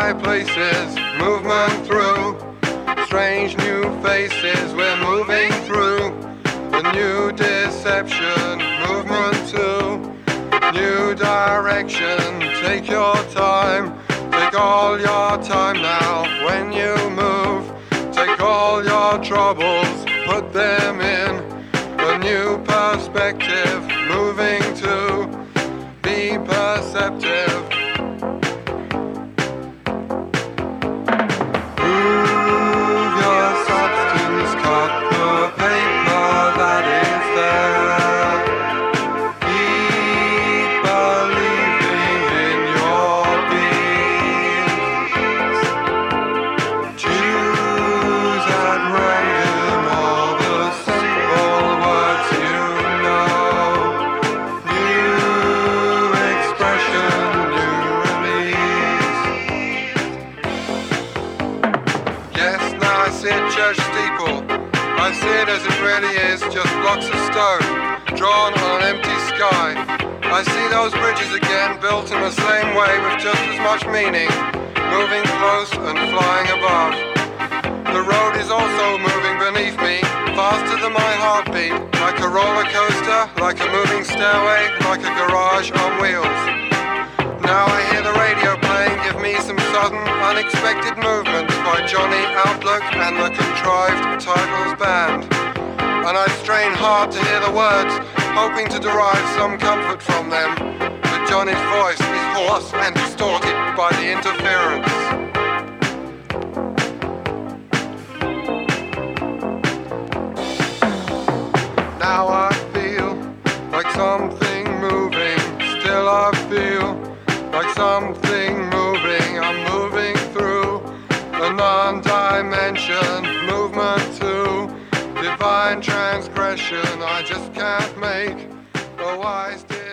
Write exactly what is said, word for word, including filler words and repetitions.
high places, movement through strange new faces, we're moving through the new deception, movement to new direction. Take your time, take all your time now. When you move, take all your troubles, put them in a new perspective, moving to be perceptive. Move your substance, cut the paper that is there. Keep believing in your beings. Choose at random all the simple words you know. New expression, new release. Yes, now I see a church steeple. I see it as it really is, just blocks of stone, drawn on an empty sky. I see those bridges again, built in the same way with just as much meaning, moving close and flying above. The road is also moving beneath me, faster than my heartbeat, like a roller coaster, like a moving stairway, like a garage on wheels. Now I hear the radio playing, give me some sudden, unexpected movements by Johnny Outlook and the Contrived Titles Band. And I strain hard to hear the words, hoping to derive some comfort from them. But Johnny's voice is hoarse and distorted by the interference. Now I feel like something moving, still I feel like something moving. I'm moving through a non-dimension, movement to divine transgression. I just can't make a wise decision.